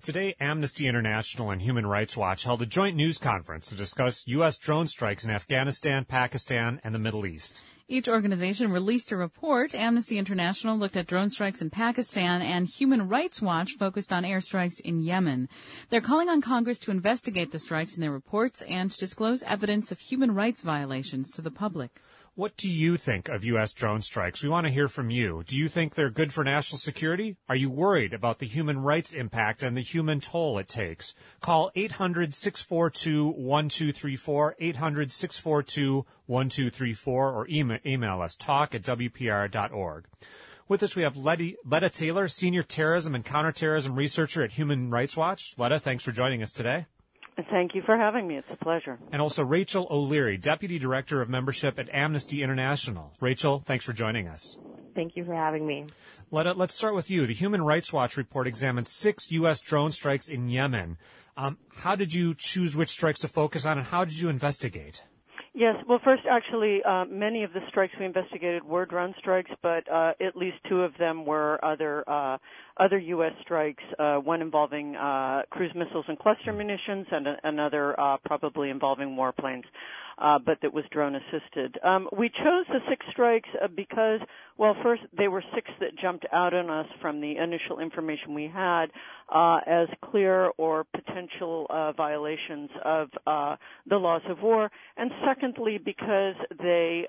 Today, Amnesty International and Human Rights Watch held a joint news conference to discuss U.S. drone strikes in Afghanistan, Pakistan, and the Middle East. Each organization released a report. Amnesty International looked at drone strikes in Pakistan, and Human Rights Watch focused on airstrikes in Yemen. They're calling on Congress to investigate the strikes in their reports and to disclose evidence of human rights violations to the public. What do you think of U.S. drone strikes? We want to hear from you. Do you think they're good for national security? Are you worried about the human rights impact and the human toll it takes? Call 800-642-1234, 800-642-1234, or email us, talk@wpr.org. With us, we have Letta Taylor, Senior Terrorism and Counterterrorism Researcher at Human Rights Watch. Letta, thanks for joining us today. Thank you for having me. It's a pleasure. And also Rachel O'Leary, Deputy Director of Membership at Amnesty International. Rachel, thanks for joining us. Thank you for having me. Let's start with you. The Human Rights Watch report examined 6 U.S. drone strikes in Yemen. How did you choose which strikes to focus on, and how did you investigate? Yes, well, first, actually, many of the strikes we investigated were drone strikes, but at least 2 of them were other U.S. strikes, one involving cruise missiles and cluster munitions, and another probably involving warplanes, but that was drone-assisted. We chose the 6 strikes because, well, first, they were 6 that jumped out on us from the initial information we had as clear or potential violations of the laws of war, and secondly, because they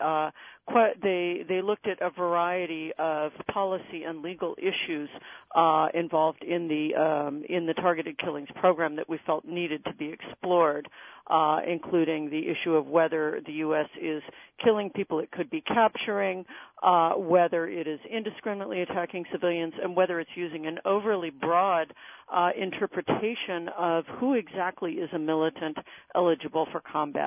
looked at a variety of policy and legal issues involved in the targeted killings program that we felt needed to be explored, including the issue of whether the U.S. is killing people it could be capturing, whether it is indiscriminately attacking civilians, and whether it's using an overly broad interpretation of who exactly is a militant eligible for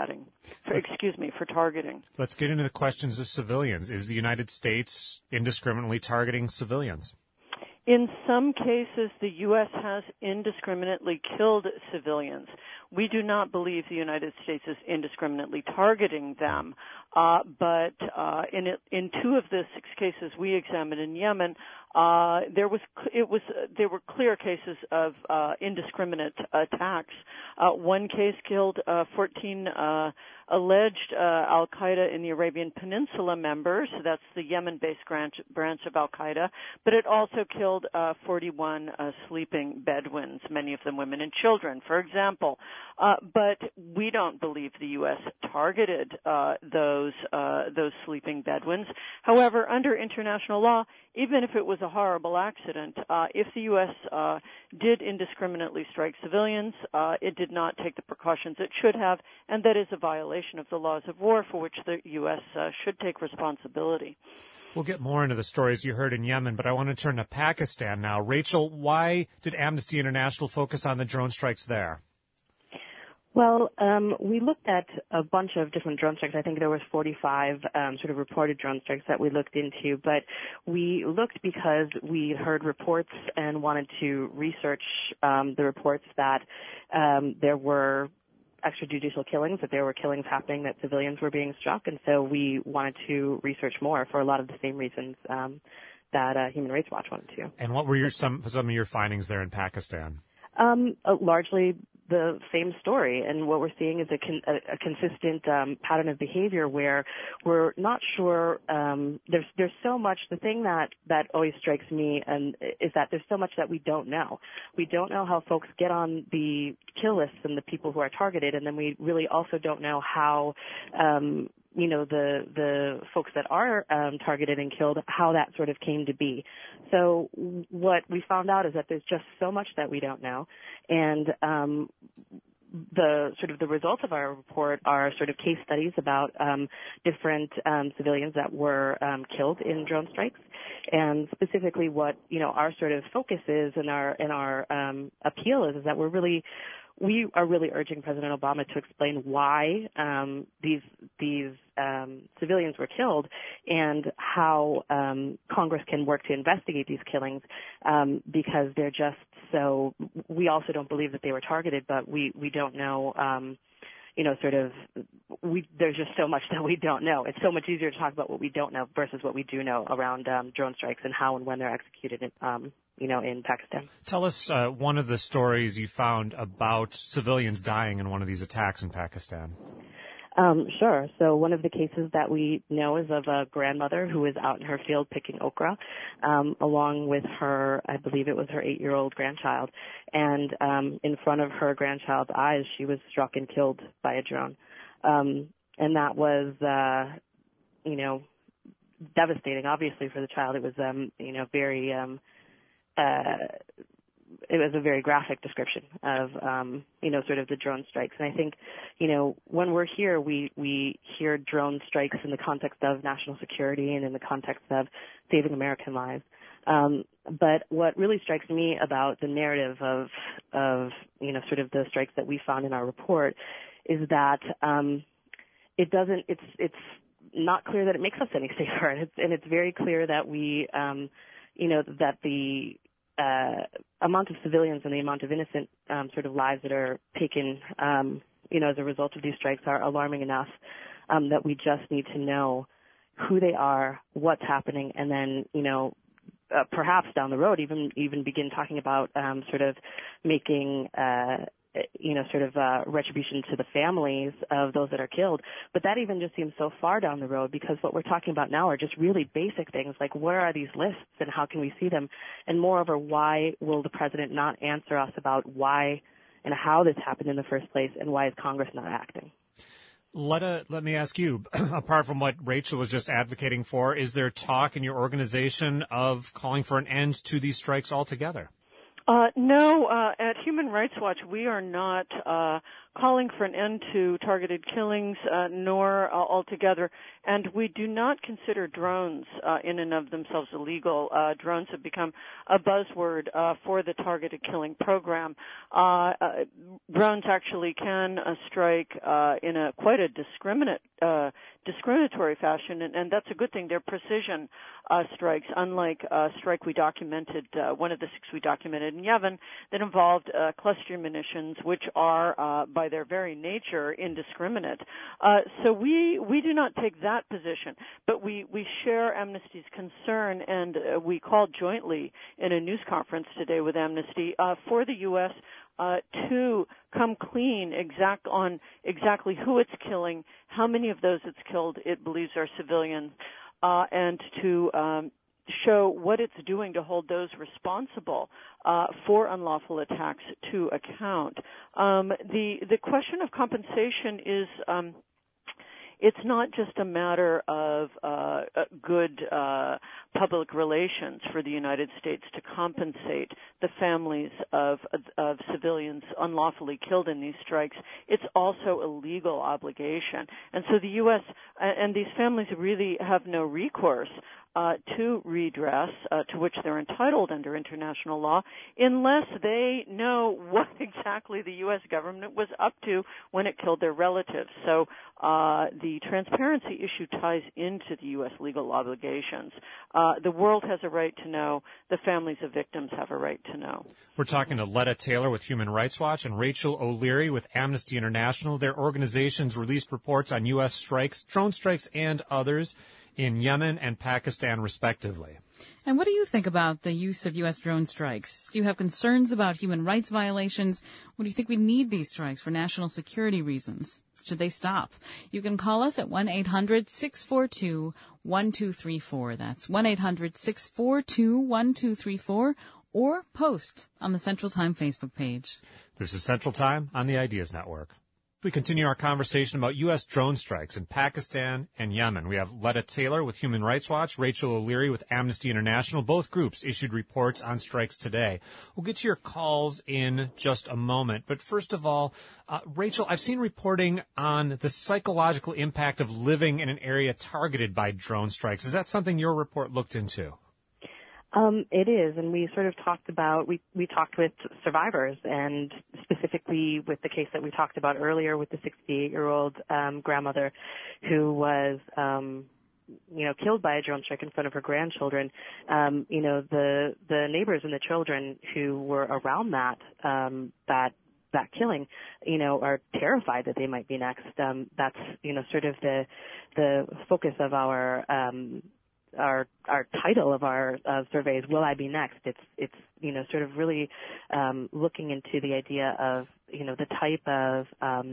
for targeting. Let's get into the questions of civilians. Is the United States indiscriminately targeting civilians? In some cases, the U.S. has indiscriminately killed civilians. We do not believe the United States is indiscriminately targeting them, but in 2 of the 6 cases we examined in Yemen, there were clear cases of indiscriminate attacks. One case killed 14 alleged Al-Qaeda in the Arabian Peninsula members. That's the Yemen-based branch of Al-Qaeda. But it also killed 41 sleeping Bedouins, many of them women and children, for example. But we don't believe the U.S. targeted those sleeping Bedouins. However, under international law, even if it was a horrible accident, if the U.S. Did indiscriminately strike civilians, it did not take the precautions it should have, and that is a violation of the laws of war for which the U.S. Should take responsibility. We'll get more into the stories you heard in Yemen, but I want to turn to Pakistan now. Rachel, why did Amnesty International focus on the drone strikes there? Well, we looked at a bunch of different drone strikes. I think there was 45 sort of reported drone strikes that we looked into, but we looked because we heard reports and wanted to research the reports that there were extrajudicial killings, that there were killings happening, that civilians were being struck, and so we wanted to research more for a lot of the same reasons that Human Rights Watch wanted to. And what were some of your findings there in Pakistan? Largely the same story, and what we're seeing is a consistent pattern of behavior where we're not sure. There's so much. The thing that always strikes me is that there's so much that we don't know. We don't know how folks get on the kill lists and the people who are targeted, and then we really also don't know how the folks that are targeted and killed, how that sort of came to be. So what we found out is that there's just so much that we don't know, and the results of our report are sort of case studies about different civilians that were killed in drone strikes, and specifically what our sort of focus is and our appeal is that we are really urging President Obama to explain why these civilians were killed and how Congress can work to investigate these killings because they're just so. We also don't believe that they were targeted, but we don't know there's just so much that we don't know. It's so much easier to talk about what we don't know versus what we do know around drone strikes and how and when they're executed in Pakistan. Tell us one of the stories you found about civilians dying in one of these attacks in Pakistan. Sure. So one of the cases that we know is of a grandmother who was out in her field picking okra, along with her, I believe it was her 8-year-old grandchild. And in front of her grandchild's eyes, she was struck and killed by a drone. And that was, devastating, obviously, for the child. It was, very, it was a very graphic description of, sort of the drone strikes. And I think, when we're here, we hear drone strikes in the context of national security and in the context of saving American lives. But what really strikes me about the narrative of sort of the strikes that we found in our report is that, it's not clear that it makes us any safer. And it's very clear that we, that the amount of civilians and the amount of innocent sort of lives that are taken, as a result of these strikes are alarming enough that we just need to know who they are, what's happening, and then, perhaps down the road even begin talking about sort of making retribution to the families of those that are killed. But that even just seems so far down the road, because what we're talking about now are just really basic things like where are these lists and how can we see them? And moreover, why will the president not answer us about why and how this happened in the first place, and why is Congress not acting? Let me ask you, apart from what Rachel was just advocating for, is there talk in your organization of calling for an end to these strikes altogether? No, at Human Rights Watch, we are not calling for an end to targeted killings, nor altogether. And we do not consider drones in and of themselves illegal. Drones have become a buzzword for the targeted killing program. Drones actually can strike in a quite a discriminatory fashion, and that's a good thing. They're precision strikes, unlike a strike we documented, one of the 6 we documented in Yemen, that involved cluster munitions, which are, by their very nature, indiscriminate. So we do not take that position, but we share Amnesty's concern, and we called jointly in a news conference today with Amnesty for the U.S. To come clean on exactly who it's killing, how many of those it's killed it believes are civilians, and to show what it's doing to hold those responsible for unlawful attacks to account. The question of compensation is it's not just a matter of good public relations for the United States to compensate the families of civilians unlawfully killed in these strikes. It's also a legal obligation. And so the U.S. and these families really have no recourse to redress, to which they're entitled under international law, unless they know what exactly the U.S. government was up to when it killed their relatives. So the transparency issue ties into the U.S. legal obligations. The world has a right to know. The families of victims have a right to know. We're talking to Letta Taylor with Human Rights Watch and Rachel O'Leary with Amnesty International. Their organizations released reports on U.S. strikes, drone strikes, and others in Yemen and Pakistan, respectively. And what do you think about the use of U.S. drone strikes? Do you have concerns about human rights violations? Or do you think we need these strikes for national security reasons? Should they stop? You can call us at 1-800-642-1234. That's 1-800-642-1234, or post on the Central Time Facebook page. This is Central Time on the Ideas Network. We continue our conversation about U.S. drone strikes in Pakistan and Yemen. We have Letta Taylor with Human Rights Watch, Rachel O'Leary with Amnesty International. Both groups issued reports on strikes today. We'll get to your calls in just a moment. But first of all, Rachel, I've seen reporting on the psychological impact of living in an area targeted by drone strikes. Is that something your report looked into? It is, and we sort of talked about, we talked with survivors, and specifically with the case that we talked about earlier with the 68-year-old grandmother who was, killed by a drone strike in front of her grandchildren. The neighbors and the children who were around that that killing, are terrified that they might be next. That's, sort of the focus of our title of our survey is "Will I Be Next?" It's sort of really looking into the idea of the type of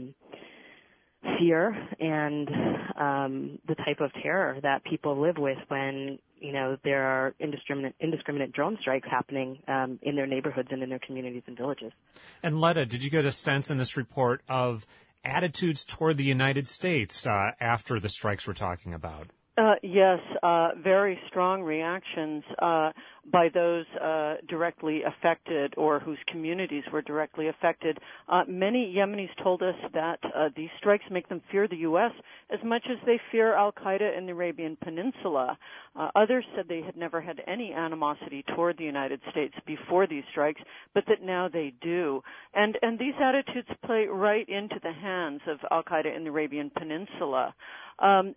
fear and the type of terror that people live with when there are indiscriminate drone strikes happening in their neighborhoods and in their communities and villages. And Letta, did you get a sense in this report of attitudes toward the United States after the strikes we're talking about? Yes, very strong reactions by those directly affected or whose communities were directly affected. Many Yemenis told us that these strikes make them fear the U.S. as much as they fear al-Qaeda in the Arabian Peninsula. Others said they had never had any animosity toward the United States before these strikes, but that now they do. And these attitudes play right into the hands of al-Qaeda in the Arabian Peninsula. And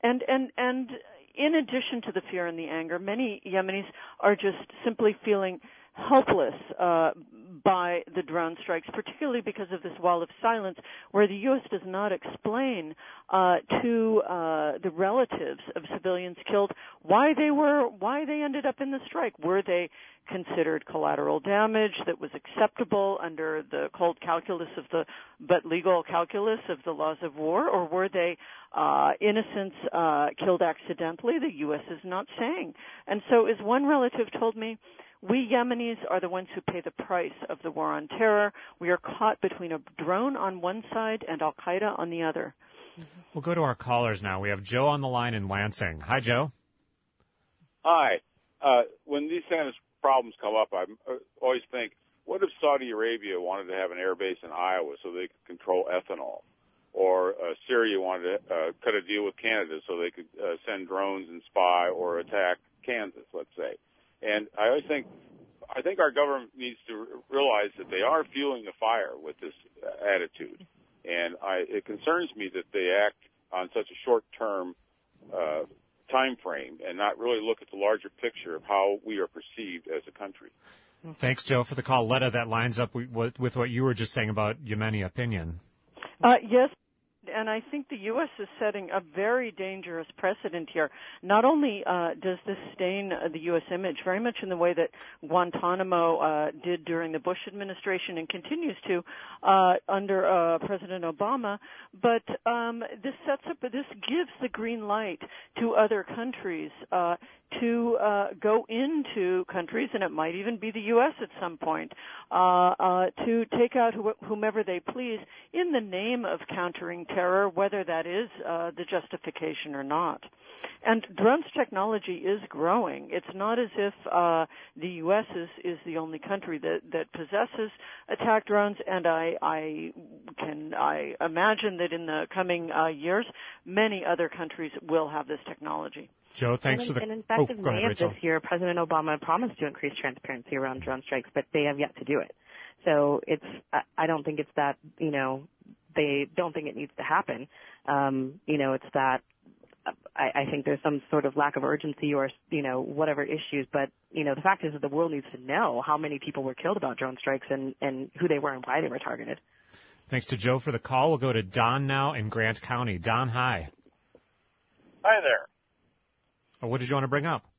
in addition to the fear and the anger, many Yemenis are just simply feeling helpless by the drone strikes, particularly because of this wall of silence where the U.S. does not explain to the relatives of civilians killed why they ended up in the strike. Were they considered collateral damage that was acceptable under the cold calculus but legal calculus of the laws of war, or were they innocents killed accidentally? The U.S. is not saying. And so, as one relative told me, we Yemenis are the ones who pay the price of the war on terror. We are caught between a drone on one side and al-Qaeda on the other. We'll go to our callers now. We have Joe on the line in Lansing. Hi, Joe. Hi. When these kind of problems come up, I always think, what if Saudi Arabia wanted to have an air base in Iowa so they could control ethanol? Or Syria wanted to cut a deal with Canada so they could send drones and spy or attack Kansas, let's say. And I think our government needs to realize that they are fueling the fire with this attitude. And it concerns me that they act on such a short-term time frame and not really look at the larger picture of how we are perceived as a country. Thanks, Joe, for the call. Letta, that lines up with what you were just saying about Yemeni opinion. Yes. And I think the U.S. is setting a very dangerous precedent here. Not only does this stain the U.S. image very much in the way that Guantanamo did during the Bush administration and continues to under President Obama, but this gives the green light to other countries to go into countries, and it might even be the U.S. at some point, to take out whomever they please in the name of countering terror, whether that is the justification or not. And drones technology is growing. It's not as if the U.S. is the only country that possesses attack drones, and I imagine that in the coming years, many other countries will have this technology. Joe, thanks for the... And in fact, in May of Rachel. this year, President Obama promised to increase transparency around drone strikes, but they have yet to do it. So I don't think it's that, they don't think it needs to happen. It's that I think there's some sort of lack of urgency or, whatever issues. But, the fact is that the world needs to know how many people were killed about drone strikes and who they were and why they were targeted. Thanks to Joe for the call. We'll go to Don now in Grant County. Don, hi. Hi there. What did you want to bring up?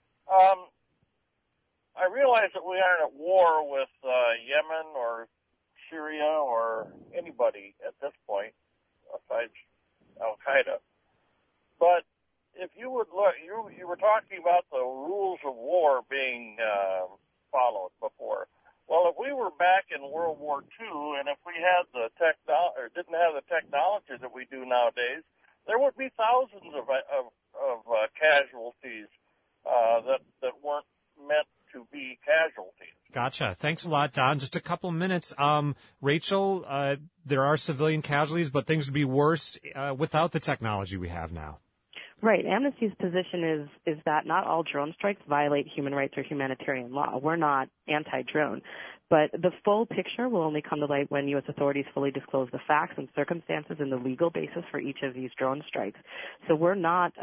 I realize that we aren't at war with Yemen or Syria or anybody at this point, besides al-Qaeda. But if you would look, you were talking about the rules of war being followed before. Well, if we were back in World War II, and if we had didn't have the technology that we do nowadays, there would be thousands of casualties that weren't meant to be casualties. Gotcha. Thanks a lot, Don. Just a couple minutes. Rachel, there are civilian casualties, but things would be worse without the technology we have now. Right. Amnesty's position is that not all drone strikes violate human rights or humanitarian law. We're not anti-drone. But the full picture will only come to light when U.S. authorities fully disclose the facts and circumstances and the legal basis for each of these drone strikes. So we're not,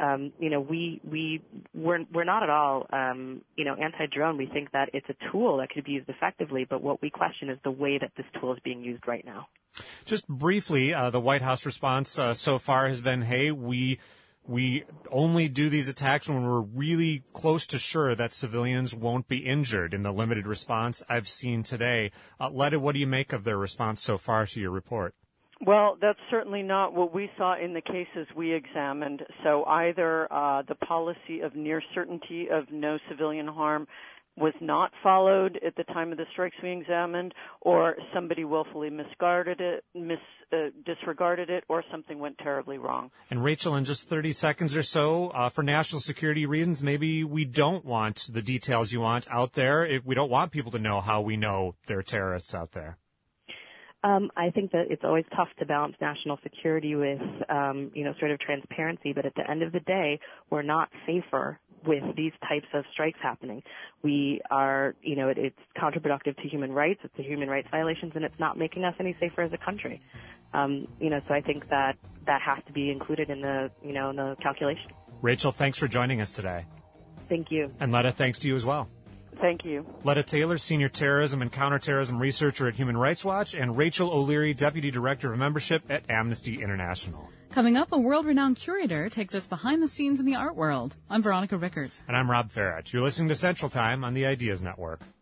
we're not at all, anti-drone. We think that it's a tool that could be used effectively, but what we question is the way that this tool is being used right now. Just briefly, the White House response so far has been, hey, we only do these attacks when we're really close to sure that civilians won't be injured in the limited response I've seen today. Letta, what do you make of their response so far to your report? Well, that's certainly not what we saw in the cases we examined. So either the policy of near certainty of no civilian harm was not followed at the time of the strikes we examined, or somebody willfully disregarded it, or something went terribly wrong. And Rachel, in just 30 seconds or so, for national security reasons, maybe we don't want the details you want out there. We don't want people to know how we know there are terrorists out there. I think that it's always tough to balance national security with, sort of transparency, but at the end of the day, we're not safer with these types of strikes happening. We are, it's counterproductive to human rights, it's a human rights violations, and it's not making us any safer as a country. So I think that has to be included in the, in the calculation. Rachel, thanks for joining us today. Thank you. And Letta, thanks to you as well. Thank you. Letta Taylor, Senior Terrorism and Counterterrorism Researcher at Human Rights Watch, and Rachel O'Leary, Deputy Director of Membership at Amnesty International. Coming up, a world-renowned curator takes us behind the scenes in the art world. I'm Veronica Rickert. And I'm Rob Farrett. You're listening to Central Time on the Ideas Network.